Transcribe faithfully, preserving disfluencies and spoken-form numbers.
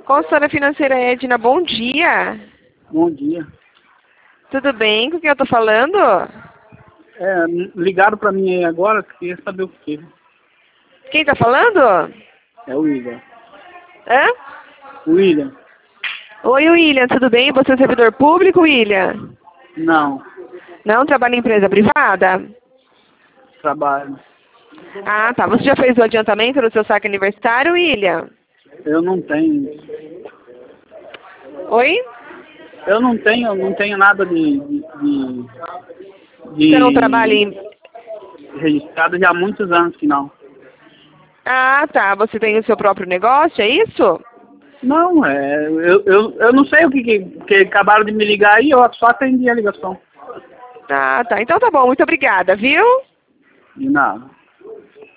Consultora financeira Edna, bom dia. Bom dia. Tudo bem? Com quem eu tô falando? É, ligaram pra mim aí agora, queria saber o que. Quem tá falando? É o William. Hã? William? Oi, William, tudo bem? Você é servidor público, William? Não. Não trabalha em empresa privada? Trabalho. Ah, tá. Você já fez o adiantamento do seu saque universitário, William? Eu não tenho. Oi? Eu não tenho, não tenho nada de, de, de, de Você não trabalha em... registrado já há muitos anos que não. Ah, tá. Você tem o seu próprio negócio, é isso? Não, é, eu, eu, eu não sei o que, que, que acabaram de me ligar aí, eu só atendi a ligação. Ah, tá. Então tá bom. Muito obrigada, viu? De nada.